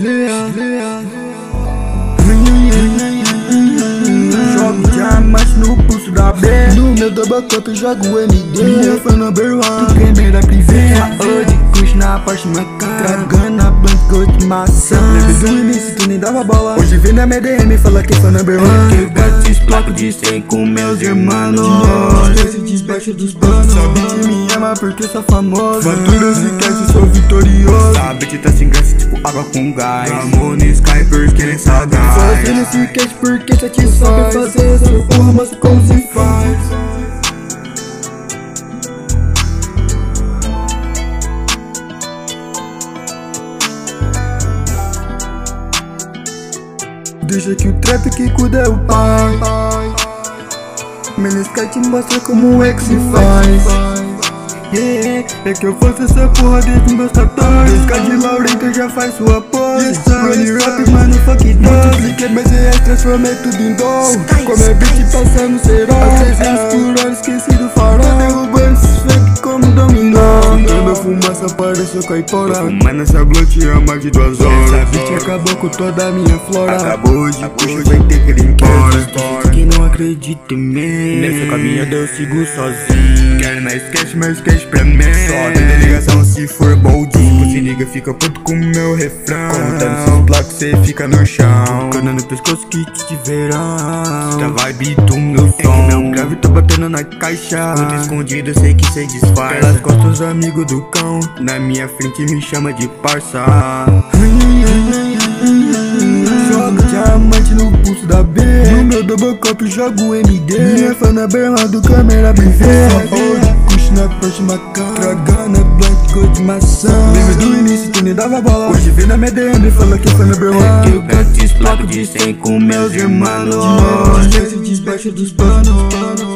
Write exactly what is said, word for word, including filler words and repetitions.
Jogo diamante no pulso da B. No meu double cup eu jogo M D. Minha fã number one, tu gamer da privê. Saúde, cush na parte macana. Tragando a blanca gosto de maçã. Lembra do início, tu nem dava bola. Hoje vem na M D M, fala que é fã number one. Eu gasto desplaco de cem com meus irmãos. Esquece desbaixo dos panos. Sabe que me ama porque sou famoso. Faturas e cash, sou vitorioso. Sabe que tá sem graça, tipo água com gás. Amor no Sky porque nem sagaz. Fazendo esse cash porque já te sabe fazer essa porra, mas como se faz? Deixa que o trap que cuida é o pai. Menesky te mostra como é que se faz. Yeah, é que eu faço essa porra desde meus quatorze. Desca de Laurenta já faz sua pose. Run rap, mano, fuck dog. Multipliquei meus reais, transformei tudo em dó. Como é beat passando serol. A trezentos por hora, esqueci do farol. Tô derrubando esses fake como dominó. Toda fumaça pareceu caipora. Tô fumando essa blunt há mais de duas horas. Essa beat acabou com toda a minha flora. Acabou hoje, hoje vai ter que ir embora. Quem não acredita em mim, nessa caminhada eu sigo sozinho. Quero mais cash, mais cash pra mim. Só tem delegação se for boldinho. Se liga, fica puto com meu refrão. Contando seus placos, cê fica no chão. Tocando no pescoço que te verão. Da vibe do meu som. É que meu grave tá batendo na caixa. Muito escondido, sei que cê disfarça. Pelas costas, os amigos do cão. Na minha frente me chama de parça. Jogo diamante no pulso da B. No meu double cup jogo M D. Minha fã na berma do câmera privê. Saúde, cush na parte macana. Tragando a blanca gosto de maçã. Lembra do início, tu nem dava bola. Hoje vem na M D M, fala que é fã number one. Eu gasto desplaco de cem com meus irmãos. Esquece desbaixo dos panos.